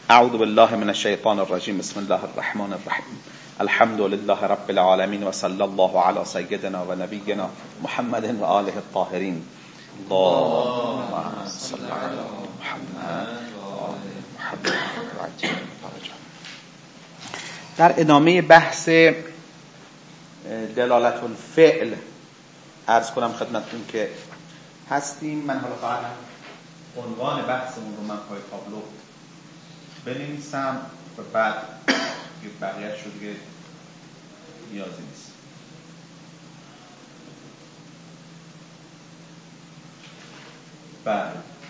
اعوذ بالله من الشیطان الرجیم. بسم الله الرحمن الرحیم. الحمد لله رب العالمین و صلی الله علی سیدنا و نبینا محمد و آله الطاهرین. اللهم صل علی محمد و آل محمد. در ادامه بحث دلالت الفعل عرض کنم خدمتتون که هستیم. من حالا فقط عنوان بحثمون رو من پای تابلو بنویسم و بعد بقیه‌اش رو دیگه نیازی نیست. بله،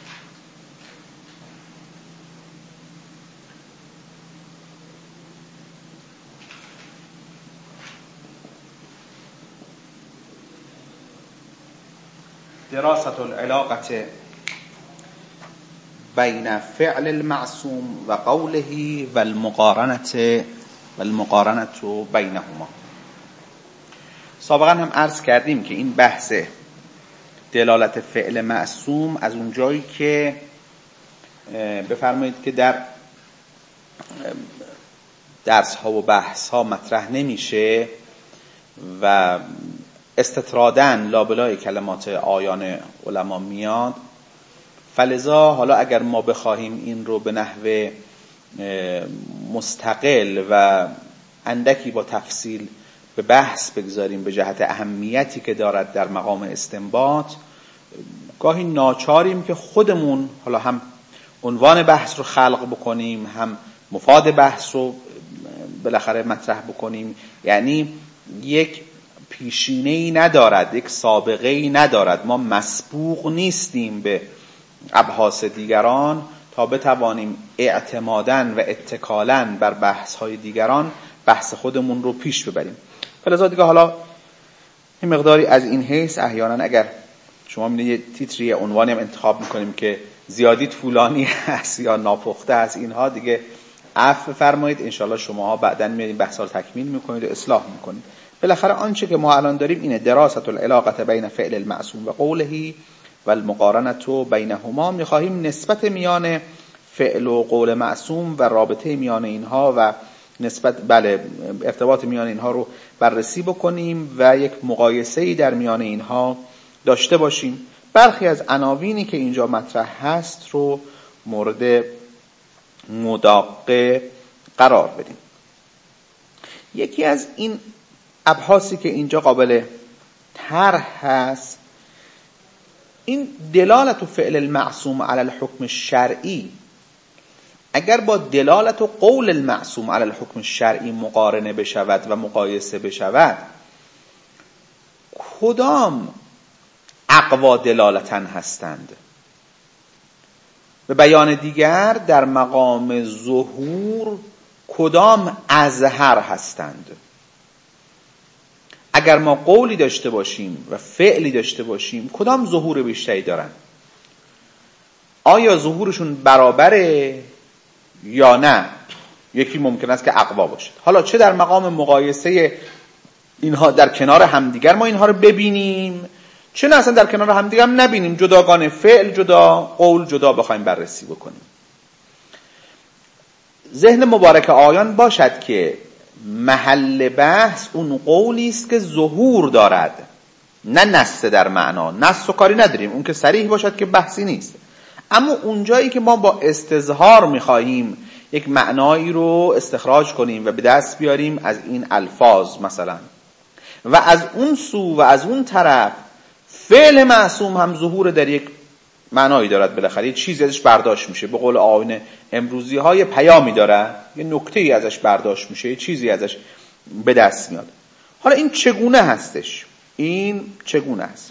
دراسة العلاقة بين فعل المعصوم و قوله و المقارنة بینهما. سابقا هم عرض کردیم که این بحث دلالت فعل معصوم از اون جایی که بفرمایید که در درس ها و بحث ها مطرح نمیشه و استطرادن لابلای کلمات آیان علما میاد، فلذا حالا اگر ما بخواهیم این رو به نحو مستقل و اندکی با تفصیل به بحث بگذاریم به جهت اهمیتی که دارد در مقام استنباط، گاهی ناچاریم که خودمون حالا هم عنوان بحث رو خلق بکنیم، هم مفاد بحث رو بالاخره مطرح بکنیم. یعنی یک پیشینه‌ای ندارد، یک سابقه‌ای ندارد. ما مسبوق نیستیم به ابحاث دیگران تا بتوانیم اعتماداً و اتکالاً بر بحث‌های دیگران بحث خودمون رو پیش ببریم. فلذا دیگه حالا این مقداری از این حیث احیانا اگر شما می‌بینید یه تیتری عنوانی هم انتخاب می‌کنیم که زیادی طولانی هست یا ناپخته است، اینها دیگه عفو فرمایید. انشالله شماها بعداً میاد بحث‌ها رو تکمیل می‌کنید و اصلاح می‌کنید. بالاخره آنچه که ما الان داریم اینه دراسة العلاقة بین فعل المعصوم و قوله و المقارنة بینهما. میخواهیم نسبت میان فعل و قول معصوم و رابطه میان اینها و ارتباط میان اینها رو بررسی بکنیم و یک مقایسه‌ای در میان اینها داشته باشیم. برخی از عناوینی که اینجا مطرح هست رو مورد مداقه قرار بدیم. یکی از این ابحاثی که اینجا قابل طرح هست، این دلالت فعل المعصوم علی الحکم الشرعی اگر با دلالت و قول المعصوم علی الحکم الشرعی مقارنه بشود و مقایسه بشود، کدام اقوا دلالتاً هستند؟ به بیان دیگر در مقام ظهور کدام اظهر هستند؟ اگر ما قولی داشته باشیم و فعلی داشته باشیم، کدام ظهور بیشتری دارن؟ آیا ظهورشون برابره یا نه؟ یکی ممکن است که اقوا باشد. حالا چه در مقام مقایسه اینها در کنار همدیگر ما اینها رو ببینیم، چه نه اصلا در کنار همدیگر هم نبینیم، جداگانه فعل جدا قول جدا بخوایم بررسی بکنیم. ذهن مبارک آیان باشد که محل بحث اون قولی است که ظهور دارد، نه نص در معنا. نص و کاری نداریم، اون که صریح باشد که بحثی نیست. اما اونجایی که ما با استظهار میخواهیم یک معنایی رو استخراج کنیم و به دست بیاریم از این الفاظ مثلا، و از اون سو و از اون طرف فعل معصوم هم ظهور در یک معنایی دارد، بالاخره یه چیزی ازش برداشت میشه. به قول آیین امروزی ها یه پیامی داره، یه نکته‌ای ازش برداشت میشه، یه چیزی ازش به دست میاد. حالا این چگونه هستش؟ این چگونه است؟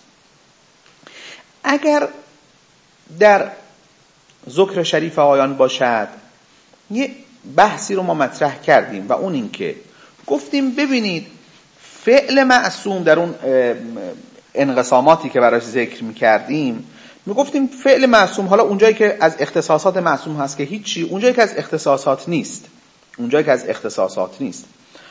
اگر در ذکر شریف آیان باشد، یه بحثی رو ما مطرح کردیم و اون این که گفتیم ببینید فعل معصوم در اون انقساماتی که براش ذکر میکردیم، میگفتیم فعل معصوم، حالا اونجایی که از اختصاصات معصوم هست که هیچی، اونجایی که از اختصاصات نیست،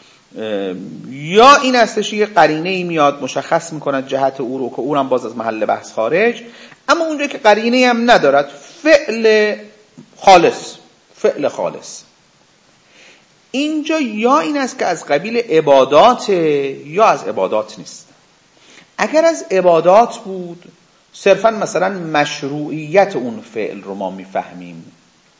یا این هستش یه قرینه‌ای میاد مشخص میکند جهت او رو که اونم باز از محل بحث خارج. اما اونجایی که قرینه‌ای هم ندارد، فعل خالص، فعل خالص. اینجا یا این است که از قبیل عبادات یا از عبادات نیست. اگر از عبادات بود صرفا مثلا مشروعیت اون فعل رو ما میفهمیم،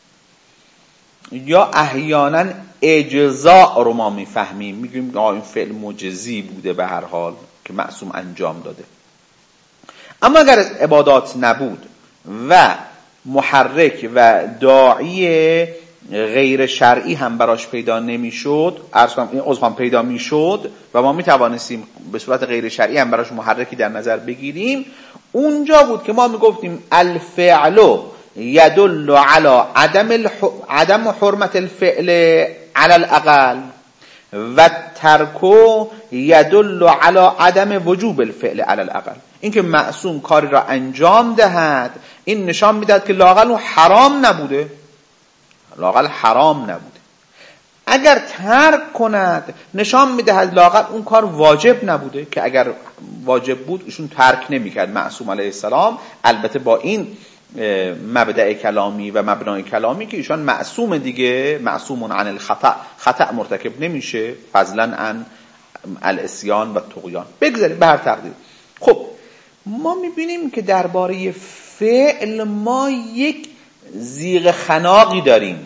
یا احیانا اجزاء رو ما میفهمیم، میگیم این فعل مجزی بوده به هر حال که معصوم انجام داده. اما اگر از عبادات نبود و محرک و داعی غیر شرعی هم براش پیدا نمیشد، این عضو هم پیدا میشد و ما میتوانستیم به صورت غیر شرعی هم براش محرکی در نظر بگیریم، اونجا بود که ما میگفتیم الفعل یدل علی عدم حرمت الفعل علی الاقل و ترکو یدل علی عدم وجوب الفعل علی الاقل. اینکه معصوم کاری را انجام دهد این نشان میدهد که لااقل اون حرام نبوده، لااقل حرام نبوده. اگر ترک کند نشان میدهد لااقل اون کار واجب نبوده، که اگر واجب بود ایشون ترک نمیکرد معصوم علیه السلام، البته با این مبدأ کلامی و مبنای کلامی که ایشان معصوم دیگه، معصوم عن الخطأ، خطأ مرتکب نمیشه، فضلا عن العصیان و طغیان. بگذاریم به هر تقدیر. خب ما میبینیم که درباره فعل ما یک زیغ خناقی داریم،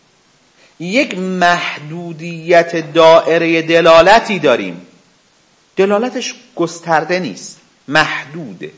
یک محدودیت دائره دلالتی داریم. دلالتش گسترده نیست، محدوده.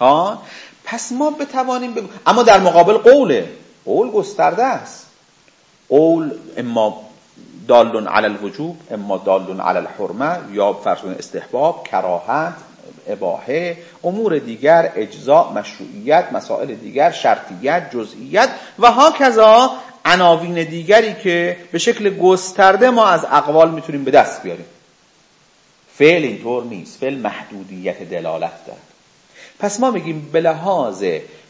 پس ما بتوانیم بگویم، اما در مقابل قول گسترده است. قول اما دال علی الوجوب، اما دال علی الحرمه، یا فرض کنید استحباب، کراهت، اباحه، امور دیگر، اجزاء، مشروعیت، مسائل دیگر، شرطیت، جزئیت و هاکذا عناوین دیگری که به شکل گسترده ما از اقوال میتونیم به دست بیاریم. فعل اینطور نیست، فعل محدودیت دلالت داره. پس ما میگیم به لحاظ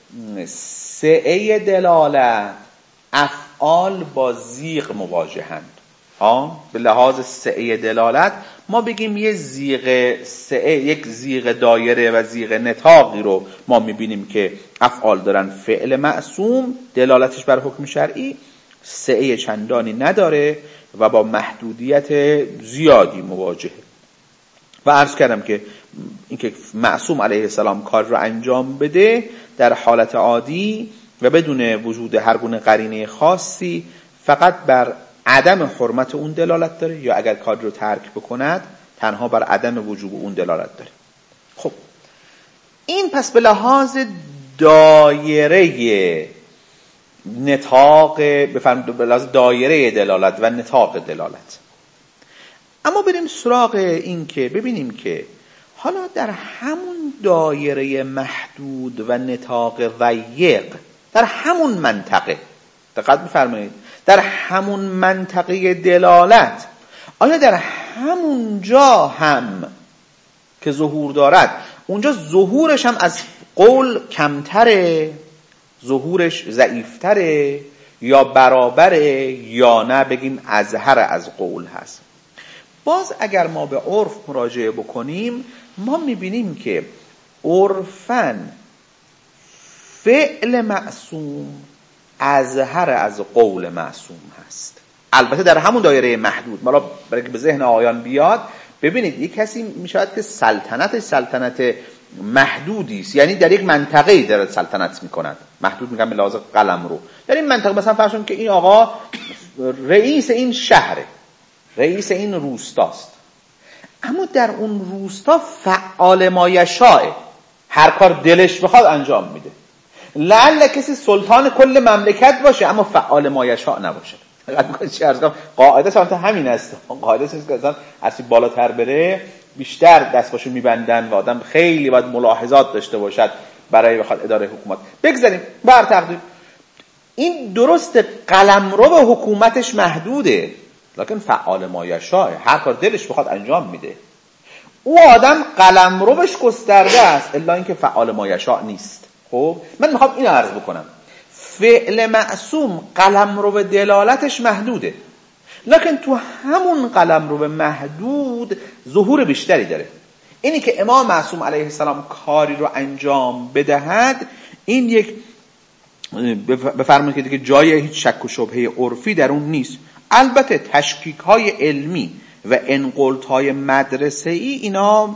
سعه دلالت افعال با زیغ مواجهند. به لحاظ سعه دلالت ما بگیم یه زیغ سعه، یک زیغ دایره و زیغ نطاقی رو ما میبینیم که افعال دارن. فعل معصوم دلالتش بر حکم شرعی سعه چندانی نداره و با محدودیت زیادی مواجهه. و عرض کردم که اینکه معصوم علیه السلام کار رو انجام بده در حالت عادی و بدون وجود هر گونه قرینه خاصی فقط بر عدم حرمت اون دلالت داره، یا اگر کار رو ترک بکند تنها بر عدم وجوب اون دلالت داره. خب این پس به لحاظ دایره نطاق، به لحاظ دایره دلالت و نطاق دلالت. اما بریم سراغ این که ببینیم که حالا در همون دایره محدود و نطاق ضیق، در همون منطقه، دقت بفرمایید، در همون منطقه دلالت، آیا در همون جا هم که ظهور دارد اونجا ظهورش هم از قول کمتره، ظهورش ضعیفتره، یا برابره، یا نه بگیم اظهر از قول هست؟ باز اگر ما به عرف مراجعه بکنیم ما میبینیم که عرفاً فعل معصوم اظهر از قول معصوم هست، البته در همون دایره محدود. ما برای که به ذهن آیان بیاد، ببینید یک کسی میشود که سلطنت محدودی است، یعنی در یک منطقه‌ای داره سلطنت میکند. محدود میگم به لحاظ قلم رو. در این منطقه مثلا فرض کنید که این آقا رئیس این شهره، رئیس این روستاست، اما در اون روستا فعال ما یشاء، هر کار دلش بخواد انجام میده. لعل کسی سلطان کل مملکت باشه اما فعال ما یشاء نباشه. قاعده سمت همین است. قاعده است که مثلا هرچی بالاتر بره بیشتر دستباشو میبندن و آدم خیلی باید ملاحظات داشته باشد برای بخواد اداره حکومت. بگذاریم بر تقدیر این درست قلمرو به حکومتش محدوده، لکن فعال ما یشاء، هر کار دلش بخواد انجام میده. او آدم قلمروش گسترده است، الا اینکه فعال ما یشاء نیست. خب من میخوام اینو عرض بکنم، فعل معصوم قلمرو به دلالتش محدوده، لکن تو همون قلمرو به محدود ظهور بیشتری داره. اینی که امام معصوم علیه السلام کاری رو انجام بدهد این یک بفرمایید که دیگه جای هیچ شک و شبهه عرفی در اون نیست. البته تشکیک های علمی و انقلت های مدرسه‌ای اینا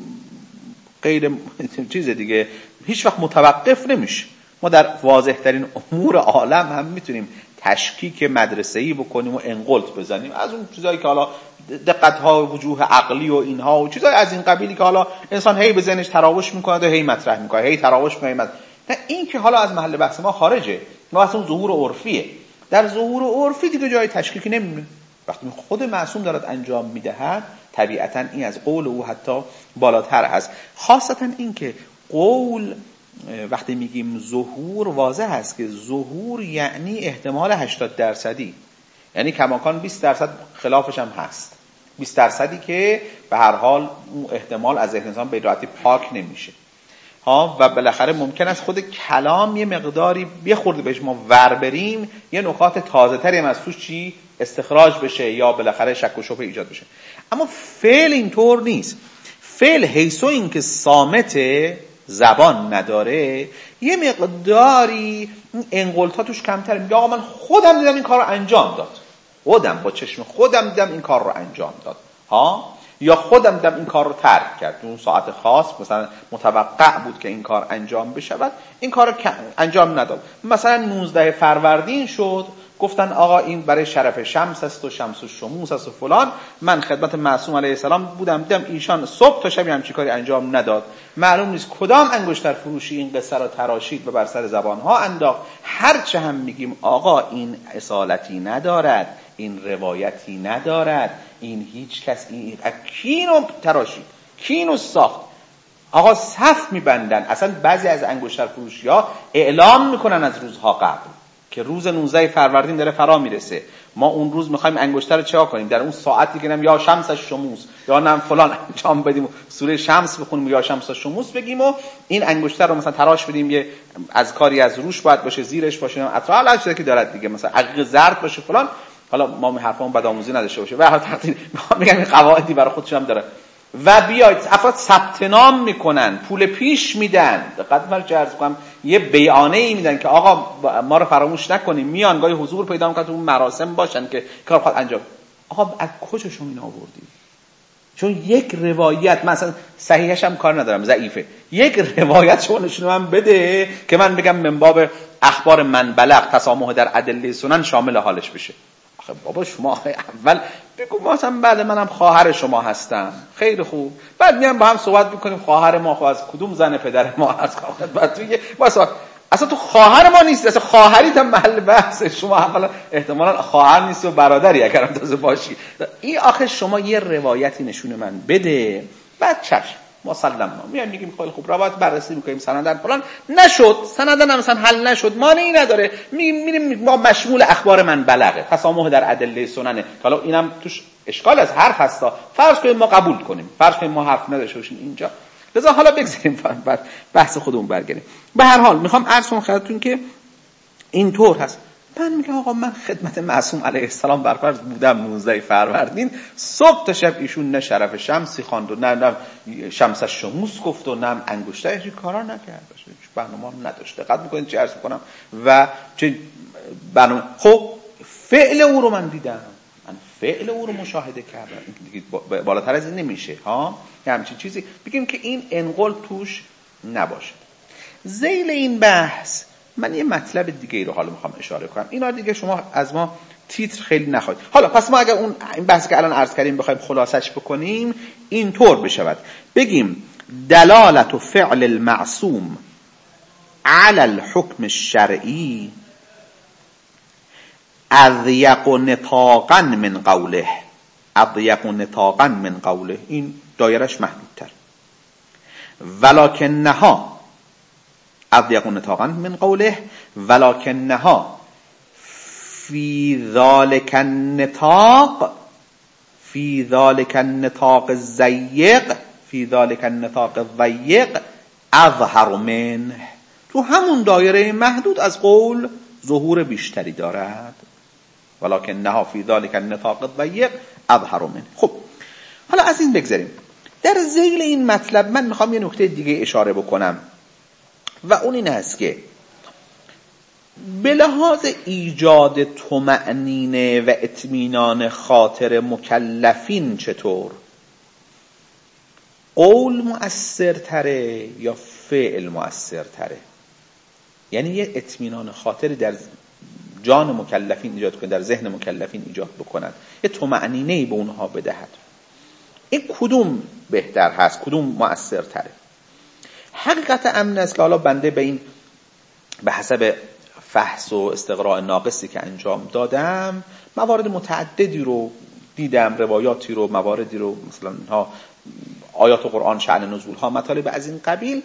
غیر چیز دیگه، هیچ وقت متوقف نمیشه. ما در واضح ترین امور عالم هم میتونیم تشکیک مدرسه‌ای بکنیم و انقلت بزنیم، از اون چیزایی که حالا دقت ها وجوه عقلی و اینها و چیزای از این قبیلی که حالا انسان هی به ذهنش تراوش میکنه و هی مطرح میکنه، هی تراوش میکنه نه این که حالا از محل بحث ما خارجه، ما اصلا ظهور عرفیه. در ظهور عرفی دیگه جای تشکیکی نمیمونه. وقتی خود معصوم دارد انجام میدهد طبیعتا این از قول او حتی بالاتر هست. خاصتا این که قول وقتی میگیم ظهور واضح هست که ظهور یعنی احتمال 80%، یعنی کماکان 20% خلافش هم هست، 20% که به هر حال احتمال از ذهن انسان به راحتی پاک نمیشه ها. و بالاخره ممکن است خود کلام یه مقداری بخورده بهش ما ور بریم، یه نکات تازه تری هم از توش چی استخراج بشه یا بالاخره شک و شبهه ایجاد بشه. اما فعل اینطور نیست. فعل حیثو این که صامت زبان نداره یه مقداری انقلتاتوش کمتره. میگه آقا من خودم دیدم این کار رو انجام داد، خودم با چشم خودم دیدم این کار رو انجام داد ها، یا خودم دیدم این کار رو ترک کرد اون ساعت خاص، مثلا متوقع بود که این کار انجام بشود، این کار رو انجام نداد. مثلا 19 فروردین شد، گفتن آقا این برای شرف شمس است و شمس و شموس است و فلان، من خدمت معصوم علیه السلام بودم، دیدم ایشان صبح تا شب همچین کاری انجام نداد. معلوم نیست کدام انگشتر فروشی این قصه رو تراشید و بر سر زبانها انداخت. هرچه هم میگیم آقا این اصالتی ندارد، این روایتی ندارد، این هیچ کس این کینو تراشید، کینو ساخت. آقا صف میبندن، اصلا بعضی از انگشتر فروشی ها اعلام میکنن از روزها قبل که روز 19 فروردین داره فرا میرسه، ما اون روز میخوایم انگشتر رو چه کنیم، در اون ساعتی که یا شمس شموس یا نم فلان انجام بدیم، سوره شمس بخونیم یا شمس شموس بگیم و این انگشتر رو مثلا تراش بدیم، یه از کاری از روش باید باشه، زیرش باشه، اطراف هر چیزی که دارد دیگه، مثلا عقیق زرد باشه فلان. حالا ما حرفمون بدآموزی نداشته باشه و حتی میگم این قواعدی برای خودش هم داره. و بیاید افراد ثبت نام میکنن، پول پیش میدن، دقت فرض عرض کنم یه بیانیه ای میدن که آقا ما رو فراموش نکنیم، میان گاهی حضور پیدا میکنن تو اون مراسم باشن که کار خود انجام. آقا از کجا شما این آوردید؟ چون یک روایت، مثلا صحیحش هم کار ندارم، ضعیفه، یک روایت شما نشون من بده که من بگم من باب اخبار من بلغ تسامح در ادله سنن شامل حالش بشه. آخه بابا شما اول بگو مثلا بعد منم خواهر شما هستم، خیلی خوب، بعد میام با هم صحبت میکنیم خواهر ما خب از کدوم زن پدر ما هست، بعد تو اصلا تو خواهر ما نیست، اصلا خواهریت هم محل بحثه، شما اولا احتمالاً خواهر نیستی و برادری اگرم تازه باشی. این آخه شما یه روایتی نشون من بده، بعد چشم مسلم میایم میگیم خیلی خوب روایت بررسی میکنیم سندن فلان نشد، سندن هم مثلا حل نشد، مانعی نداره، میریم ما مشمول اخبار من بلغه تسامح در ادله سننه. حالا اینم توش اشکال از حرف هستا، فرض کنیم ما قبول کنیم، فرض کنیم ما حرف نداشته باشیم اینجا، لذا حالا بگذاریم بعد بحث خودمون برگردیم. به هر حال میخوام عرض کنم خدمتتون که اینطور هست. من میگم آقا من خدمت معصوم علیه السلام برفرض بودم 19 فروردین، صبح تا شب ایشون نه شرف شمسی خواند و نه شمس شموس گفت و نه انگشترش کارا نکرد، برنامه نداشت. دقت میکنید چه عرض میکنم و چه برنامه. خب فعل او رو من دیدم، من فعل او رو مشاهده کردم، بالاتر از این نمیشه ها. همچین چیزی بگیم که این انقل توش نباشه. ذیل این بحث من یه مطلب دیگه ای رو حالا میخوام اشاره کنم، اینا دیگه شما از ما تیتر خیلی نخواهید. حالا پس ما اگر اون این بحثی که الان عرض کردیم بخوایم خلاصش بکنیم اینطور بشود، بگیم دلالت و فعل المعصوم على الحكم الشرعي اضيق نطاقا من قوله، اضيق نطاقا من قوله، این دایرش محدودتر، ولكنها اضيق نطاقا من قوله ولكنها في ذلك النطاق، في ذلك النطاق الضيق، في ذلك النطاق الضيق اظهر منه، تو همون دایره محدود از قول ظهور بیشتری دارد. ولكنها في ذلك النطاق الضيق اظهر منه. خب حالا از این بگذاریم. در ذیل این مطلب من میخوام یه نکته دیگه اشاره بکنم و اون این هست که به لحاظ ایجاد طمأنینه و اطمینان خاطر مکلفین چطور؟ قول مؤثرتره یا فعل مؤثرتره؟ یعنی یه اطمینان خاطری در جان مکلفین ایجاد کنه، در ذهن مکلفین ایجاد بکنن، یه طمأنینه‌ای به اونها بدهد. این کدوم بهتر هست؟ کدوم مؤثرتره؟ حقیقت امن است که حالا بنده به حسب فحص و استقراء ناقصی که انجام دادم موارد متعددی رو دیدم، روایاتی رو، مواردی رو، مثلا ها آیات قرآن، شأن نزول ها، مطالب از این قبیل.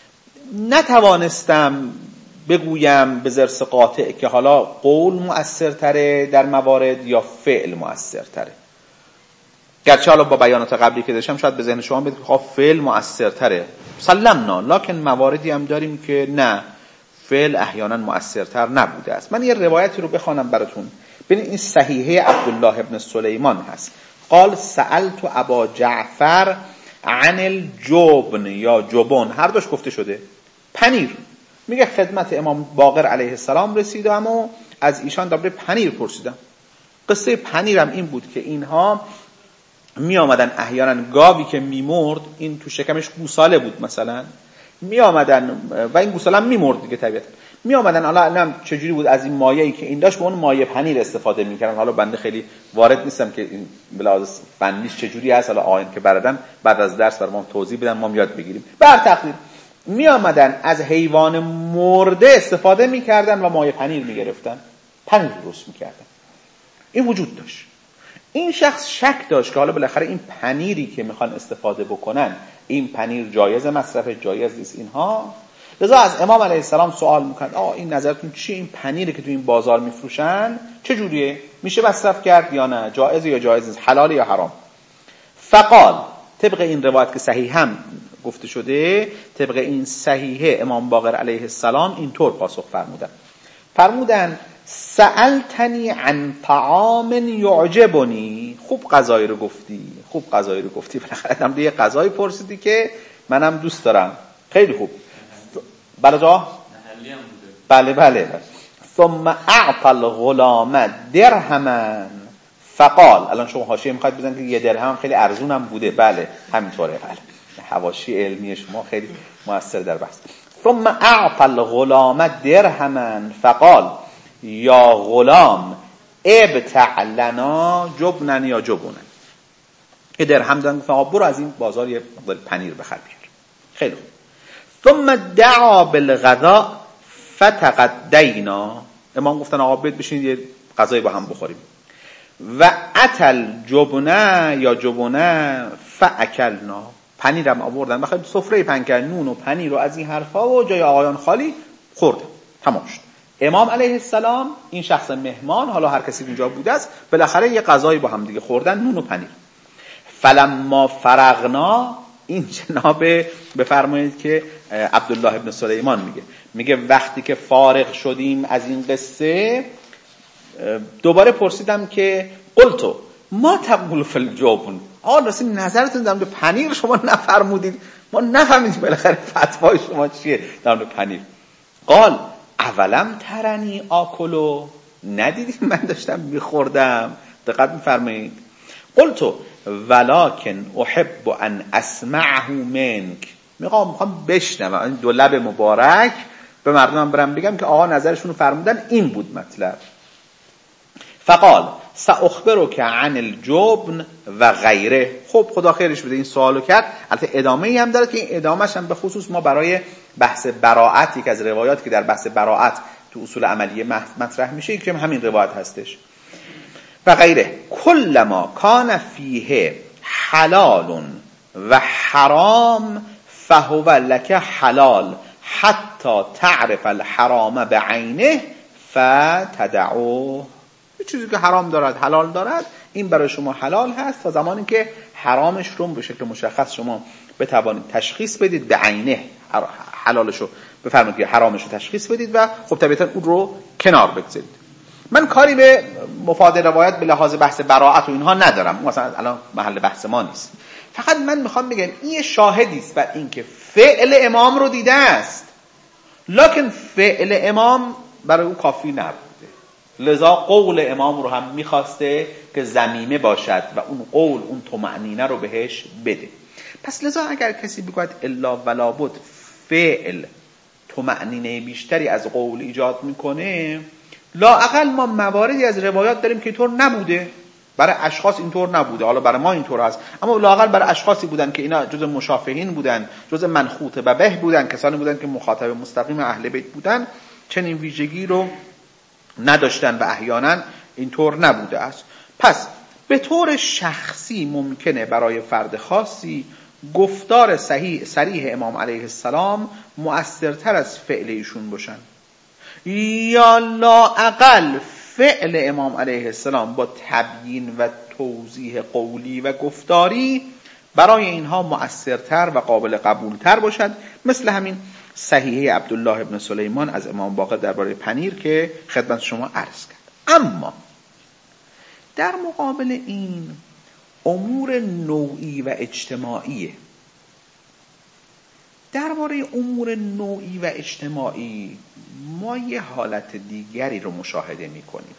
نتوانستم بگویم به ضرس قاطع که حالا قول مؤثرتره در موارد یا فعل مؤثرتره. گرچه حالا با بیانات قبلی که داشتم شاید به ذهن شما بیاد که فعل مؤثرتره، سلمنا، لکن مواردی هم داریم که نه، فعل احیانا مؤثرتر نبوده است. من یه روایتی رو بخوانم براتون. ببین این صحیحه عبدالله ابن سلیمان هست. قال سألت ابا جعفر عن الجبن یا جبن، هر دوش گفته شده، پنیر. میگه خدمت امام باقر علیه السلام رسیدم و از ایشان درباره پنیر پرسیدم. قصه پنیرم این بود که اینها می آمدن احیانا گاوی که میمرد، این تو شکمش گوساله بود مثلا، می آمدن و این گوساله هم میمرد دیگه طبیعتا، می آمدن حالا نم چجوری بود از این مایه‌ای که این داشت به اون مایه پنیر استفاده میکردن. حالا بنده خیلی وارد نیستم که این بلاز فنیش چجوری هست، حالا آین که بردن بعد از درس برام توضیح بدن ما یاد بگیریم. بر تقدیر می آمدن از حیوان مرده استفاده میکردن و مایه پنیر میگرفتن، پنیر درست میکردن. این وجود داشت. این شخص شک داشت که حالا بالاخره این پنیری که میخوان استفاده بکنن، این پنیر جایز مصرف، جایز نیست اینها. لذا از امام علیه السلام سوال میکنند این نظرتون چیه؟ این پنیری که تو این بازار میفروشن چجوریه؟ میشه مصرف کرد یا نه؟ جایز یا جایز نیست؟ حلال یا حرام؟ فقال، طبق این روایت که صحیح هم گفته شده، طبق این صحیحه امام باقر علیه السلام اینطور پاسخ فرمودن سألتنی عن طعام یعجبنی. خوب قضایی رو گفتی، بالاخره هم یه قضایی پرسیدی که منم دوست دارم. خیلی خوب. بله. ثم اعطى الغلام درهما فقال. الان شما حاشیه میخواید بزنید که یه درهم خیلی ارزونم بوده. بله همینطوره. بله حواشی علمی شما خیلی موثر در بحث. ثم اعطى الغلام درهما فقال یا غلام ابتع لنا جبنن یا جبنن. یه درهم دادن، گفتن برو از این بازار یه مقدار پنیر بخر بیار. خیلی خوب. ثم دعا بالغذاء فتغدینا. امام گفتن آقا بیاید بشینید یه غذایی با هم بخوریم. و اتل جبنه یا جبنه فاکلنا. پنیرم آوردن، بخاطر سفره پنکر، نون و پنیر و از این حرفا و جای آقایان خالی خوردن. تمام شد. امام علیه السلام، این شخص مهمان، حالا هر کسی اونجا بوده است، بالاخره یه غذایی با هم دیگه خوردن، نون و پنیر. فلما فرغنا، این جناب بفرمایید که عبدالله ابن سلیمان میگه وقتی که فارغ شدیم از این قصه دوباره پرسیدم که قلتو ما تقول فی الجبن. راستی نظرتون در مورد پنیر شما نفرمودید، ما نفهمیدیم بالاخره فتوای شما چیه در مورد پنیر. قال اولم ترنی آکلو، ندیدی من داشتم میخوردم؟ دقت میفرمایید. قلتو ولکن احب ان اسمعه منک. میخوام بشنوم، این دو لب مبارک به مردم برم بگم که آقا نظرشون رو فرمودن، این بود مطلب. فقال ساخبرک عن الجبن و غیره. خب خدا خیرش بده، این سوالو کرد. البته ادامه‌ای هم داره که این ادامه‌اش هم به خصوص ما برای بحث براءت، یک از روایاتی که در بحث براءت تو اصول عملیه مطرح میشه، که همین روایت هستش. و غیره کلما کان فیه حلال و حرام فهو لک حلال حتی تعرف الحرام بعینه فتدعوه. چیزی که حرام دارد حلال دارد، این برای شما حلال هست تا زمانی که حرامش رو به شکل مشخص شما بتوانید تشخیص بدید، به عینه حلالشو بفرمایید که حرامشو تشخیص بدید و خب طبیعتا اون رو کنار بگذارید. من کاری به مفاد روایت به لحاظ بحث براءت و اینها ندارم، مثلا الان محل بحث ما نیست. فقط من میخوام بگم این شاهدی است بر این که فعل امام رو دیده است، لکن فعل امام برای او کافی نبوده، لذا قول امام رو هم میخواسته که ضمیمه باشد و اون قول اون طمأنینه رو بهش بده. پس لذا اگر کسی بگوید الا ولا بد فعل طمأنینه بیشتری از قول ایجاد میکنه، لااقل ما مواردی از روایات داریم که اینطور نبوده، برای اشخاص اینطور نبوده، حالا برای ما اینطور هست، اما لااقل برای اشخاصی بودن که اینا جز مشافهین بودن، جز منخوط به بودن، کسانی بودن که مخاطب مستقیم اهل بیت بودن، چنین ویژگی رو نداشتن و احیانا اینطور نبوده است. پس به طور شخصی ممکنه برای فرد خاصی گفتار صریح امام علیه السلام مؤثرتر از فعل ایشون باشن، یا لااقل فعل امام علیه السلام با تبیین و توضیح قولی و گفتاری برای اینها مؤثرتر و قابل قبولتر باشد، مثل همین صحیحه عبدالله ابن سلیمان از امام باقر درباره پنیر که خدمت شما عرض کرد. اما در مقابل این امور نوعی و اجتماعیه. درباره امور نوعی و اجتماعی ما یه حالت دیگری رو مشاهده می‌کنیم.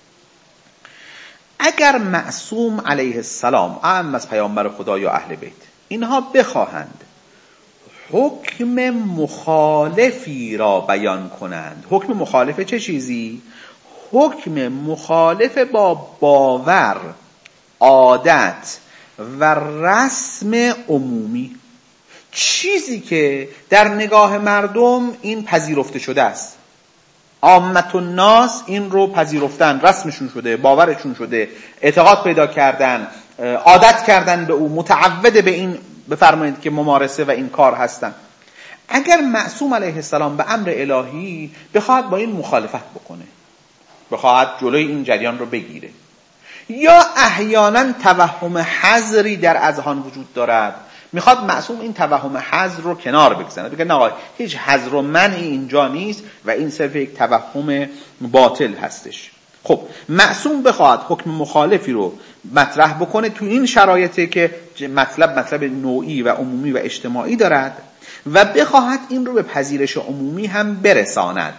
اگر معصوم علیه السلام، اعم از پیامبر خدا یا اهل بیت، اینها بخواهند حکم مخالفی را بیان کنند، حکم مخالف چه چیزی؟ حکم مخالف با باور، عادت و رسم عمومی، چیزی که در نگاه مردم این پذیرفته شده است، عامت الناس این رو پذیرفتن، رسمشون شده، باورشون شده، اعتقاد پیدا کردن، عادت کردن به او، متعود به این بفرمایید که ممارسه و این کار هستن. اگر معصوم علیه السلام به امر الهی بخواهد با این مخالفت بکنه، بخواهد جلوی این جریان رو بگیره، یا احیانا توهم حظری در اذهان وجود دارد، میخواد معصوم این توهم حظر رو کنار بگذاره، بگه نه هیچ حظر و منعی اینجا نیست و این صرف یک توهم باطل هستش. خب معصوم بخواد حکم مخالفی رو مطرح بکنه تو این شرایطی که مطلب نوعی و عمومی و اجتماعی دارد و بخواهد این رو به پذیرش عمومی هم برساند،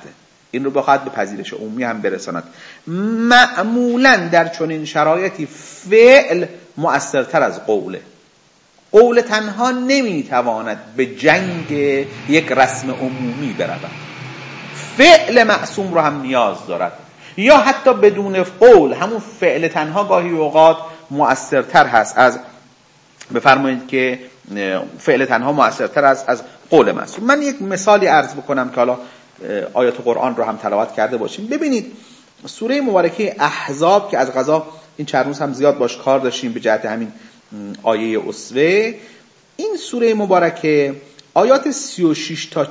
معمولا در چنین شرایطی فعل مؤثرتر از قوله. قول تنها نمیتواند به جنگ یک رسم عمومی برود، فعل معصوم رو هم نیاز دارد، یا حتی بدون قول همون فعل تنها گاهی اوقات مؤثرتر هست از، بفرمایید که فعل تنها مؤثرتر از قول معصوم. من یک مثالی عرض بکنم که حالا آیات قرآن رو هم تلاوت کرده باشیم. ببینید سوره مبارکه احزاب که از قضا این چند روز هم زیاد باش کار داشتیم به جهت همین آیه اسوه، این سوره مبارکه آیات 36 تا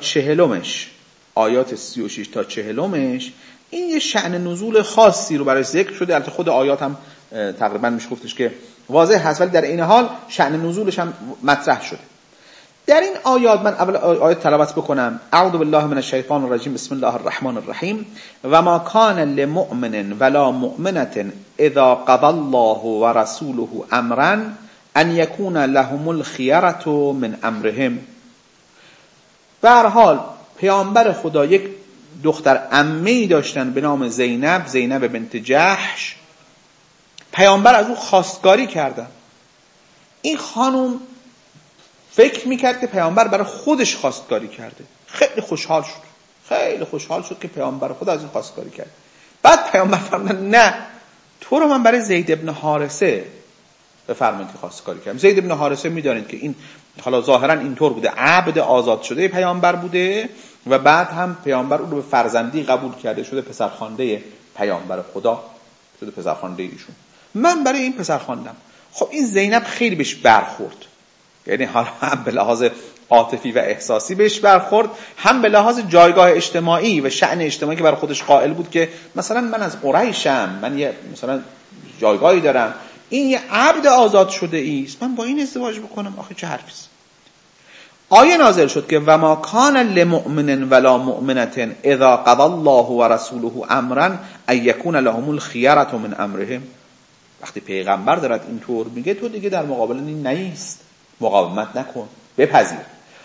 40 این یه شأن نزول خاصی رو برای ذکر شده. البته خود آیات هم تقریبا میشه گفتش که واضح هست، ولی در این حال شأن نزولش هم مطرح شده. در این آیات من اول آیات تلاوت بکنم. اعوذ بالله من الشیطان الرجیم، بسم الله الرحمن الرحیم. و ما کان لمؤمن ولا مؤمنة اذا قضى الله ورسوله امرا ان یکون لهم الخیرة من امرهم. به هر حال پیامبر خدا یک دختر عمه‌ای داشتن به نام زینب بنت جحش. پیامبر از او خواستگاری کردن. این خانم فکر میکرد که پیامبر برای خودش خواستگاری کرده، خیلی خوشحال شد که پیامبر خدا از این خواستگاری کرد. بعد پیامبر فرمودن نه، تو رو من برای زید ابن حارثه بفرمایید که خواستگاری کردم. زید ابن حارثه میدانید که این حالا ظاهرا اینطور بوده، عبد آزاد شده پیامبر بوده و بعد هم پیامبر اون رو به فرزندی قبول کرده، شده پسرخوانده پیامبر خدا، شده پسرخوانده ایشون. من برای این پسر خواندم. خب این زینب خیلی بهش برخورد، یعنی حالا هم به لحاظ عاطفی و احساسی بهش برخورد، هم به لحاظ جایگاه اجتماعی و شأن اجتماعی که برای خودش قائل بود که مثلا من از قریشم، من یه مثلا جایگاهی دارم، این یه عبد آزاد شده است، من با این ازدواج بکنم، آخه چه حرفی است. آیه نازل شد که و ما کان لمؤمن ولا مؤمنة اذا قضى الله ورسوله امرا ان یکون لهم الخیرة من امرهم. وقتی پیغمبر دارد اینطور میگه، تو دیگه در مقابل این نیست، مقاومت نکن، بپذیر.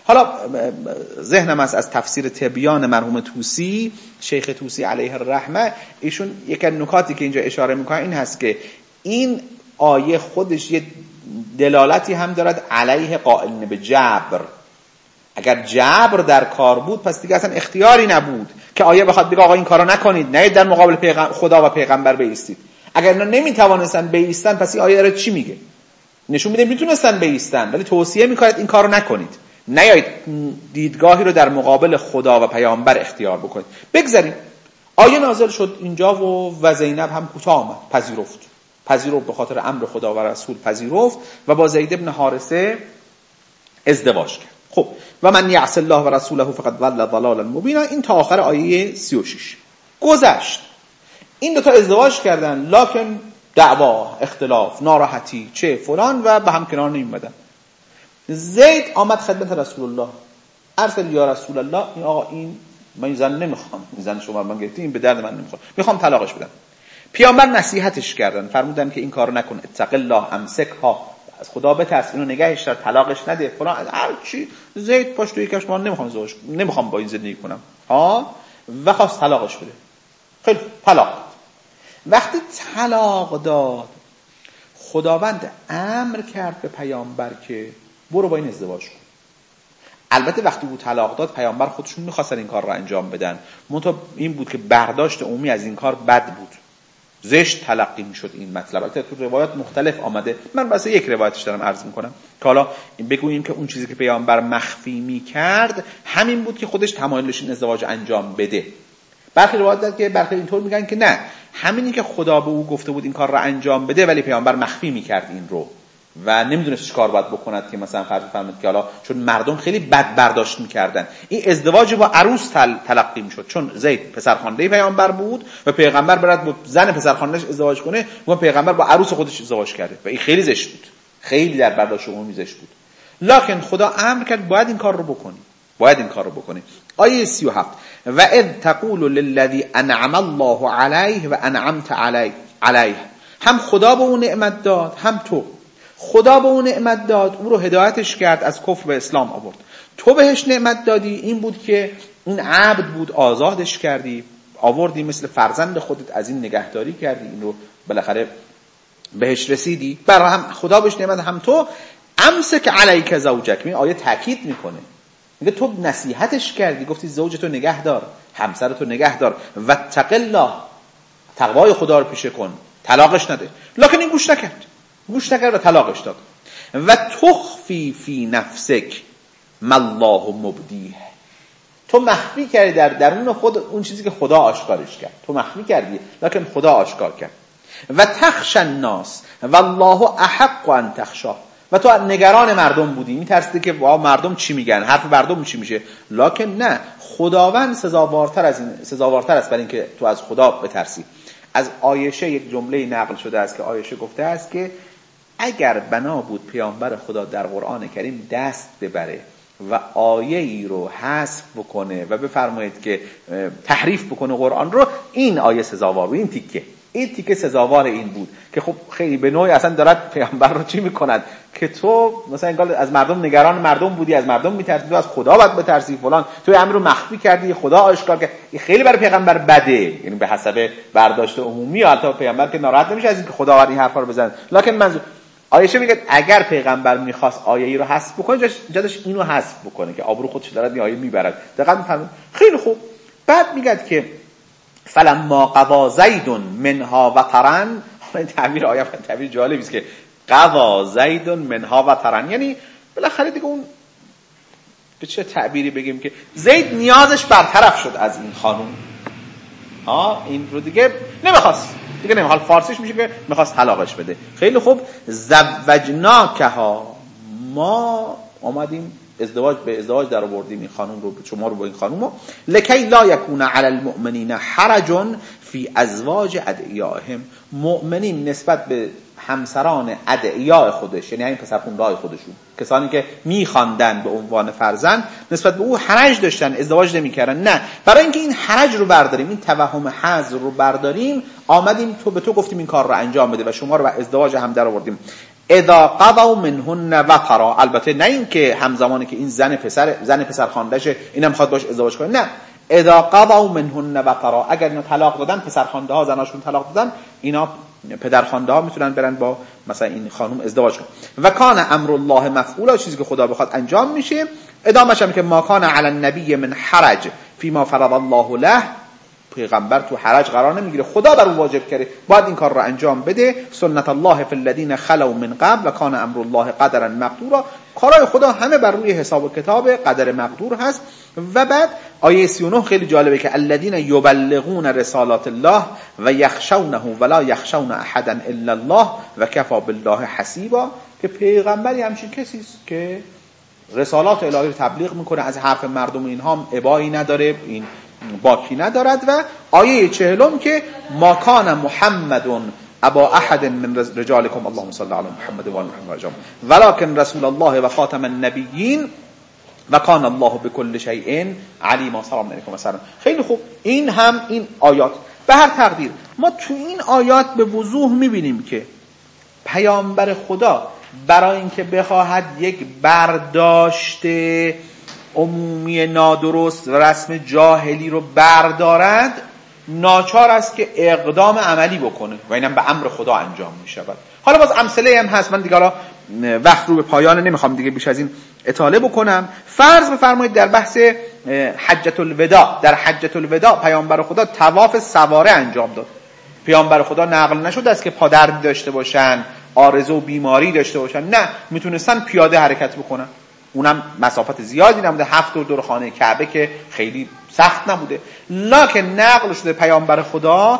حالا ذهنم است از تفسیر تبیان مرحوم طوسی، شیخ طوسی علیه الرحمه، ایشون یک نکاتی که اینجا اشاره میکنه این هست که این آیه خودش یه دلالتی هم دارد علیه قائلین به جبر. اگر جبر در کار بود پس دیگه اصلا اختیاری نبود که آیه بخواد بگه آقا این کارو نکنید، نه در مقابل خدا و پیغمبر بایستید. اگر اینا نمیتوانستن بایستن پس این آیه داره چی میگه؟ نشون میده میتونستن بایستن ولی توصیه میکنید این کارو نکنید، نیایید دیدگاهی رو در مقابل خدا و پیامبر اختیار بکنید. بگذاریم آیه نازل شد اینجا و زینب هم کوتاه آمد، پذیرفت به خاطر امر خدا و رسول پذیرفت و با زید بن حارثه ازدواج کرد. خب و من یعص الله و رسوله فقد ضل ضلالا مبینا، این تا آخر آیه 36 گذشت. این دو تا ازدواج کردن لکن دعوا، اختلاف، ناراحتی، چه فلان و به هم کنار نمی‌اومدن. زید آمد خدمت رسول الله، ارسل یا رسول الله، این آقا این من این زن نمیخوام، این زن شما من گرفتی، این به درد من نمیخوره، میخوام طلاقش بدم. پیامبر نصیحتش کردن، فرمودن که این کارو نکن، اتق الله امسکها، از خدا بترس، اینو نگهش دار، طلاقش نده فلان هر چی. زید پاشت توی کش، من نمیخوام با این زندگی کنم و خواست طلاقش بده. خیلی طلاق داد. وقتی طلاق داد خداوند امر کرد به پیامبر که برو با این ازدواج کن. البته وقتی او طلاق داد پیامبر خودشون می‌خواستن این کار رو انجام بدن، منتها این بود که برداشت عمومی از این کار بد بود، زشت تلقی میشد این مطلب. البته تو روایات مختلف آمده، من واسه یک روایتش دارم عرض میکنم که حالا بگوییم که اون چیزی که پیامبر مخفی میکرد همین بود که خودش تمایل داشت این ازدواج انجام بده. برخی روایات داد که برخی اینطور میگن که نه، همینی که خدا به او گفته بود این کار رو انجام بده ولی پیامبر مخفی میکرد این رو و نمیدونست چیکار باید بکند، که مثلا فرض فرمود که حالا چون مردم خیلی بد برداشت میکردن این ازدواج با عروس تلقی میشد، چون زید پسرخوانده پیامبر بود و پیغمبر برات بود زن پسرخواندهش ازدواج کنه و پیغمبر با عروس خودش ازدواج کرده و این خیلی زشت بود، خیلی در برداشت عمومی زشت بود. لکن خدا امر کرد باید این کار رو بکنی. آیه 37 و اذ تقول للذی انعم الله علیه و انعمت علیه، هم خدا به اون نعمت داد هم تو. خدا به اون نعمت داد، او رو هدایتش کرد، از کفر به اسلام آورد. تو بهش نعمت دادی، این بود که این عبد بود، آزادش کردی، آوردی مثل فرزند خودت، از این نگهداری کردی، این رو بالاخره بهش رسیدی. برای هم خدا بهش نعمت، هم تو. امسک علیک زوجک، این آیه تاکید میکنه، میگه تو نصیحتش کردی، گفتی زوجتو نگه دار، همسرتو نگه دار، واتق الله، تقوای خدا رو پیشه کن، طلاقش نده. لکن این گوش نکرد و طلاقش داد. و تخفی فی نفسک ما الله مبدیه، تو مخفی کردی در درون خود اون چیزی که خدا آشکارش کرد، تو مخفی کردی لکن خدا آشکار کرد. و تخشى الناس والله احق ان تخشاه، و تو نگران مردم بودی، میترسیدی که مردم چی میگن، حرف مردم چی میشه. لکن نه، خداوند سزاوارتر است برای اینکه تو از خدا بترسی. از عایشه یک جمله نقل شده است که عایشه گفته است که اگر بنا بود پیامبر خدا در قرآن کریم دست ببره و آیه ای رو حذف بکنه و بفرمایید که تحریف بکنه قرآن رو، این آیه سزاوار بود، این تیکه سزاوار این بود که خب خیلی به نوعی اصلا دارد پیامبر رو چی میکند که تو مثلا انگار از مردم نگران مردم بودی، از مردم میترسی، تو از خدا باید بترسی فلان، تو امر رو مخفی کردی، خدا آشکار کرد. این خیلی برای پیغمبر بده، یعنی به حسب برداشت عمومی، البته پیغمبر که ناراحت نمیشه از اینکه خدا این حرفا رو بزنه. لکن منظور عایشه میگه اگر پیغمبر میخواست آیه ای رو حذف بکنه، جادش اینو حذف بکنه که آبرو خودش دارد این آیه میبرد. دقیقاً میفهمید. خیلی خوب. بعد میگه که فلما قضا زید منها وطرا، این تعبیر آیه تعبیر جالبی است که قضا زید منها وطرا، یعنی بالاخره دیگه اون به چه تعبیری بگیم که زید نیازش برطرف شد از این خانم، این رو دیگه نمیخواست، حال فارسیش میشه که میخواست طلاقش بده. خیلی خوب. زوجناکها، ما اومدیم به ازدواج در آوردیم این خانم رو، شما رو با این خانم رو، لکی لا یکون علی المؤمنین حرج فی ازواج ادعیائهم، مؤمنین نسبت به همسران ادعیاء خودش، یعنی همین پسرخونده‌های خودشون، کسانی که میخواندن به عنوان فرزند، نسبت به او حرج داشتن، ازدواج نمیکردن. نه، برای اینکه این حرج رو برداریم، این توهم حظر رو برداریم، آمدیم به تو گفتیم این کار رو انجام بده و شما رو به ازدواج هم در آوردیم. اذا قضوا منهن وطرا، البته نه این که همزمانی که این زن پسر خواندهشه اینم میخواد باش ازدواج کنه، نه، اذا قضوا منهن وطرا، اگر اینا طلاق دادن، پسر خوانده ها زناشون طلاق دادن، اینا پدر خوانده ها میتونن برن با مثلا این خانم ازدواج کنن. و کان امر الله مفعولا، چیزی که خدا بخواد انجام میشه. ادامه‌ش هم که ما کان علی النبی من حرج فيما فرض الله له، پیغمبر تو حرج قرار نمیگیره، خدا بر اون واجب کرده باید این کار رو انجام بده. سنت الله فی الذین خلوا من قبل و کان امر الله قدرا مقدورا، کارهای خدا همه بر روی حساب و کتاب قدر مقدور هست. و بعد آیه 39 خیلی جالبه که الذین یبلغون رسالات الله و یخشونه ولا یخشون احدا الا الله و کفی بالله حسیبا، که پیغمبری همچین کسی است که رسالات الهی رو تبلیغ میکنه، از حرف مردم اینها ابایی نداره، این باکی ندارد. و آیه 40 که ما کان محمد ابا احد من رجالکم اللهم صل علی محمد و آل محمد ولکن رسول الله و خاتم النبیین و کان الله بكل شیء علیما. سلام علیکم و سلام. خیلی خوب، این هم این آیات به هر تقدیر ما تو این آیات به وضوح میبینیم که پیامبر خدا برای اینکه بخواهد یک برداشت عمومی نادرست و رسم جاهلی رو بردارد، ناچار است که اقدام عملی بکنه و اینم به امر خدا انجام می شود. حالا باز امثله هم هست، من دیگه حالا وقت رو به پایان نمیخوام دیگه بیش از این اطاله بکنم. فرض بفرمایید در بحث حجة الوداع، در حجة الوداع پیامبر خدا طواف سواره انجام داد. پیامبر خدا نقل نشده است که پادرد داشته باشن، عارضه و بیماری داشته باشن، نه، میتونستن پیاده حرکت بکنن، اونم مسافت زیادی نبوده، 7 دور خانه کعبه که خیلی سخت نبوده. لکن نقل شده پیامبر خدا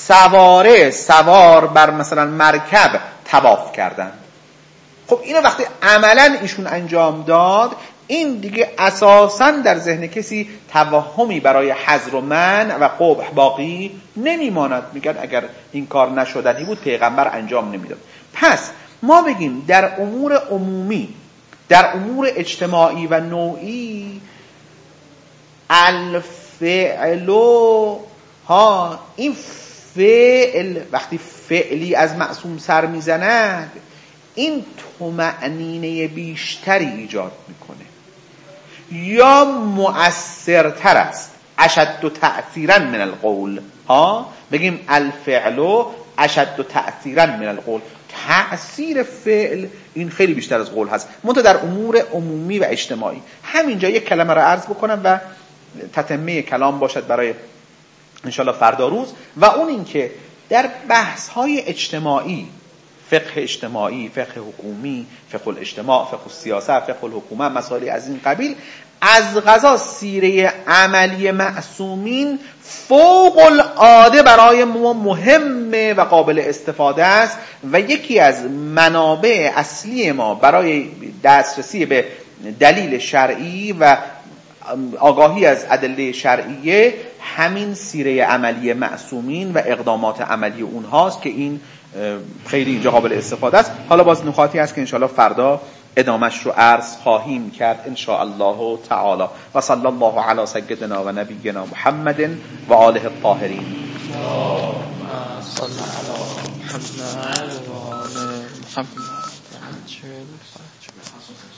سوار بر مثلا مرکب طواف کردن. خب اینو وقتی عملا ایشون انجام داد، این دیگه اساساً در ذهن کسی توهمی برای حظر و منع و قبح باقی نمیماند. میگن اگر این کار نشدنی بود پیغمبر انجام نمیداد. پس ما بگیم در امور عمومی، در امور اجتماعی و نوعی، الفعلو ها، این فعل وقتی فعلی از معصوم سر میزند، این طمأنینه بیشتری ایجاد میکنه یا مؤثرتر است، اشد تأثیرا من القول ها. بگیم الفعلو اشد تأثیرا من القول، تأثیر فعل این خیلی بیشتر از قول هست، منتها در امور عمومی و اجتماعی. همینجا یک کلمه را عرض بکنم و تتمه کلام باشد برای انشالله فردا روز، و اون این که در بحث های اجتماعی، فقه اجتماعی، فقه حکومی، فقه الاجتماع، فقه السیاست، فقه الحکومه، مسائل از این قبیل، از قضا سیره عملی معصومین فوق العاده برای ما مهمه و قابل استفاده است و یکی از منابع اصلی ما برای دسترسی به دلیل شرعی و آگاهی از ادله شرعیه همین سیره عملی معصومین و اقدامات عملی اونهاست که این خیلی اینجا قابل استفاده است. حالا باز نکاتی هست که انشاءالله فردا ادامش رو عرض خواهیم کرد انشاءالله تعالی. و صلی الله علی سیدنا و نبینا محمد و آله الطاهرین. صلی الله علی محمد و آله محمد.